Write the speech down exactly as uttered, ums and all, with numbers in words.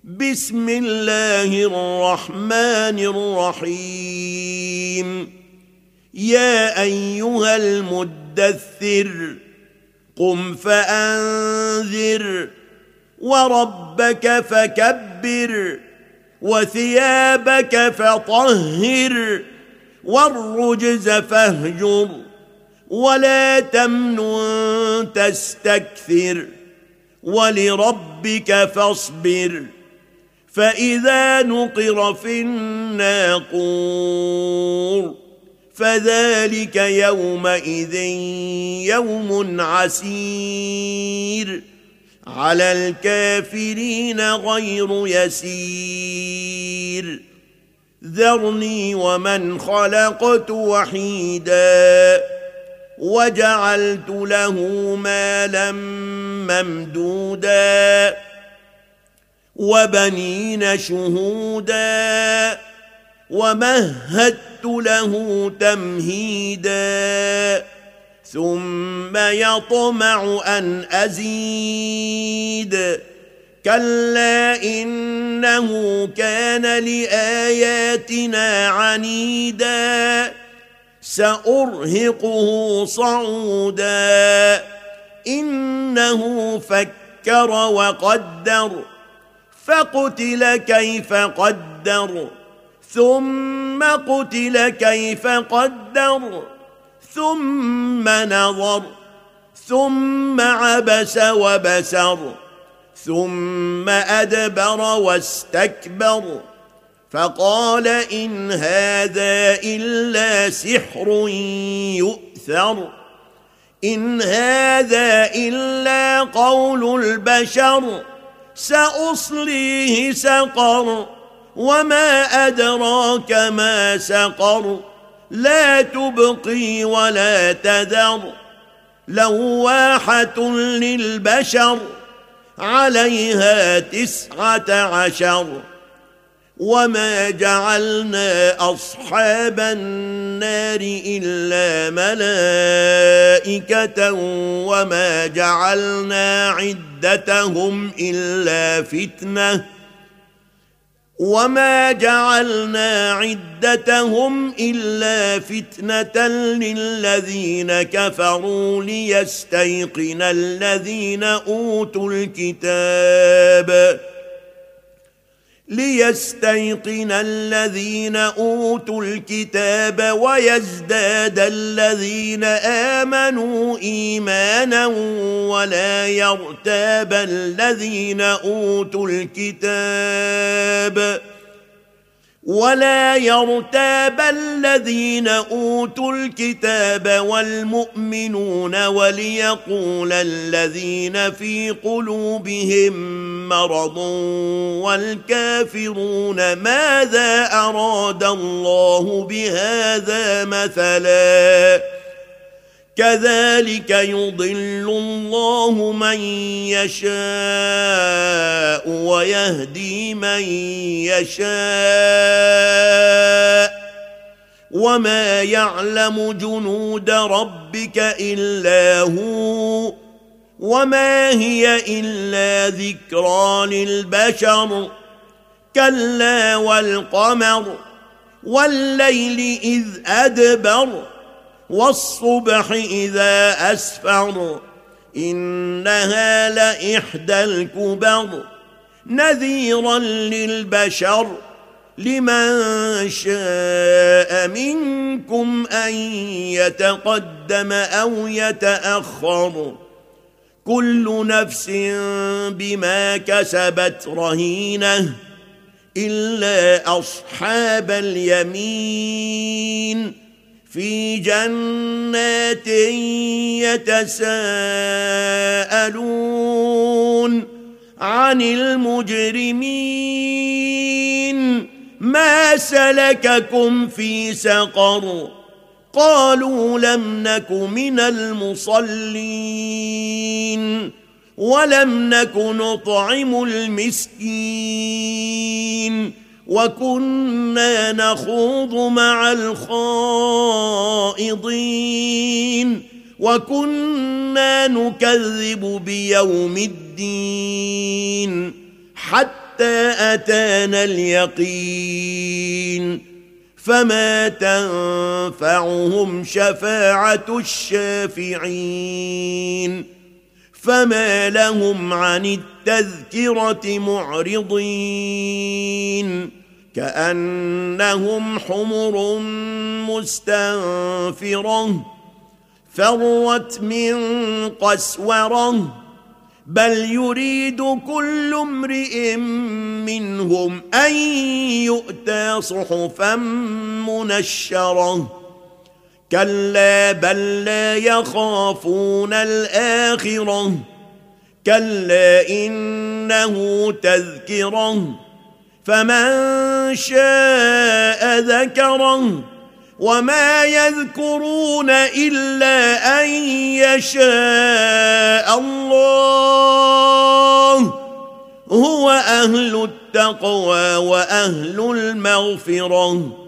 بسم الله الرحمن الرحيم يا أيها المدثر قم فأنذر وربك فكبر وثيابك فطهر والرجز فاهجر ولا تمنن تستكثر ولربك فاصبر فإذا نقر في الناقور فذلك يومئذ يوم عسير على الكافرين غير يسير ذرني ومن خلقت وحيدا وجعلت له مالا ممدودا وبنين شهودا ومهدت له تمهيدا ثم يطمع أن أزيد كلا إنه كان لآياتنا عنيدا سأرهقه صعودا إنه فكر وقدر فقتل كيف قدر ثم قتل كيف قدر ثم نظر ثم عبس وبسر ثم أدبر واستكبر فقال إن هذا إلا سحر يؤثر إن هذا إلا قول البشر سأصليه سقر وما أدراك ما سقر لا تبقي ولا تذر لواحة للبشر عليها تسعة عشر وما جعلنا أصحاب النار إلا ملائكة وما جعلنا عدتهم إلا فتنة وما جعلنا عدتهم إلا فتنة للذين كفروا ليستيقن الذين أوتوا الكتاب ليستيقن الذين أوتوا الكتاب ويزداد الذين آمنوا إيمانا ولا يرتاب الذين أوتوا الكتاب ولا يرتاب الذين أوتوا الكتاب والمؤمنون وليقول الذين في قلوبهم مرض والكافرون ماذا أراد الله بهذا مثلا كذلك يضل الله من يشاء ويهدي من يشاء وما يعلم جنود ربك إلا هو وما هي إلا ذكرى للبشر كلا والقمر والليل إذ أدبر والصبح إذا أسفر إنها لإحدى الكبر نذيرا للبشر لمن شاء منكم أن يتقدم أو يتأخر كل نفس بما كسبت رهينة إلا أصحاب اليمين في جنات يتساءلون عن المجرمين ما سلككم في سقر قالوا لم نك من المصلين ولم نك نطعم المسكين وكنا نخوض مع الخائضين وكنا نكذب بيوم الدين حتى حتى أتانا اليقين فما تنفعهم شفاعة الشافعين فما لهم عن التذكرة معرضين كأنهم حمر مستنفرة فرت من قسورة بل يريد كل امرئ منهم أن يؤتى صحفا منشرة كلا بل لا يخافون الآخرة كلا إنه تذكرة فمن شاء ذكره وما يذكرون إلا أن يشاء الله هو أهل التقوى وأهل المغفرة